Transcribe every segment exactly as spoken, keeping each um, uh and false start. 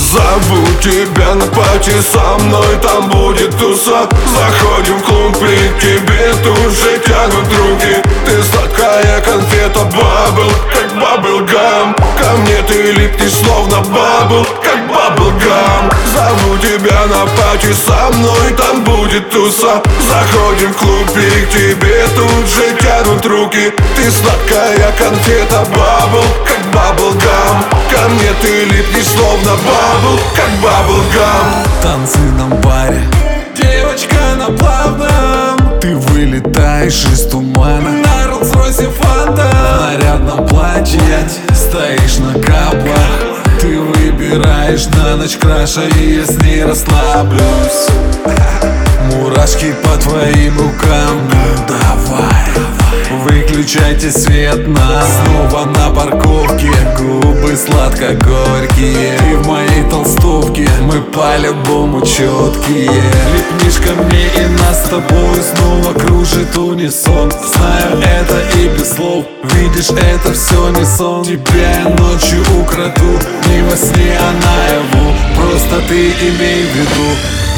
Зову тебя на пати, со мной там будет туса. Заходим в клуб, и к тебе тут же тянут руки. Ты сладкая конфета, бабл, как баблгам. Ко мне ты липнешь словно бабл, как баблгам. Зову тебя на пати, со мной там будет туса. Заходим в клуб, и к тебе тут же тянут руки. Ты сладкая конфета, бабл, как баблгам. Ко мне ты липнешь словно бабл, как баблгам. Танцы на баре, девочка на плавном. Ты вылетаешь из тумана на Роллс-Ройсе Фанта. В нарядном платье стоишь на каблах. Ты выбираешь на ночь краша, и я с ней расслаблюсь. Мурашки по твоим рукам, ну давай. Выключайте свет, нас снова на парковке. Губы сладко-горькие, и в моей толстовке мы по-любому четкие. Липнешь ко мне, и нас с тобой снова кружит унисон. Знаю это и без слов, видишь, это все не сон. Тебя я ночью украду, не во сне, а наяву. Просто ты имей в виду.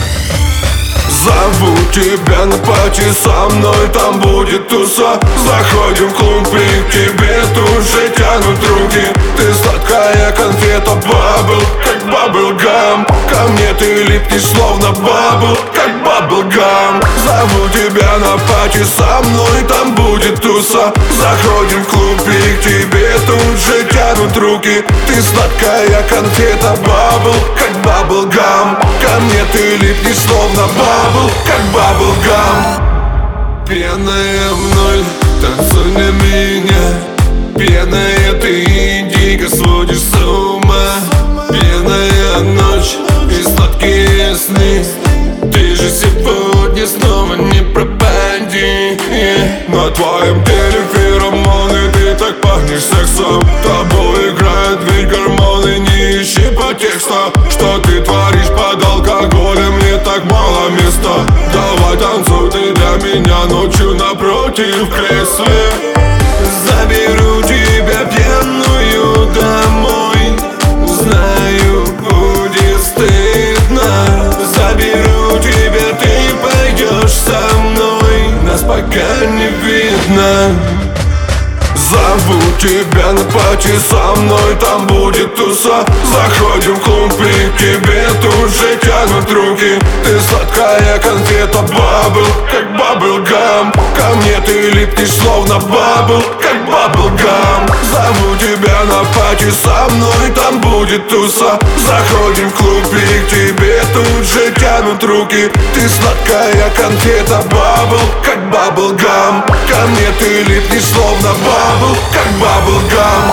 Зову тебя на пати, со мной там будет туса. Заходим в клуб, и к тебе тут же тянут руки. Ты сладкая конфета, бабл, как баблгам. Ко мне ты липнешь словно бабл, как баблгам. Зову тебя на пати, со мной там будет туса. Заходим в клуб, и к тебе тут же тянут руки. Ты сладкая конфета, бабл, как баблгам. Ко мне ты липнешь словно бабл, как баблгам. Пьяная в ноль, танцуй на меня. Пьяная ты, индиго, сводишь с ума. Пьяная ночь и сладкие сны. Ты же сегодня снова не пропади, yeah. На твоем теле феромоны, ты так пахнешь сексом. Тобой играют ведь гормоны, не ищи по тексту. Что ты творишь под алкоголем, мне так мало места. Давай танцуй ты для меня ночью напротив в кресле. Заберу тебя пьяную домой. Знаю, будет стыдно. Заберу тебя, ты пойдешь со мной. Нас пока не видно. Зову тебя на пати, со мной там будет туса. Заходим в клуб, и к тебе тут же тянут руки. Ты сладкая конфета, бабл, как баблгам. Ко мне ты липнешь словно бабл, как баблгам. Зову тебя на пати, со мной там будет туса. Заходим в клуб, и к тебе тут же тянут руки. Ты сладкая конфета, бабл, как баблгам. Ко мне ты липнешь словно бабл, как баблгам.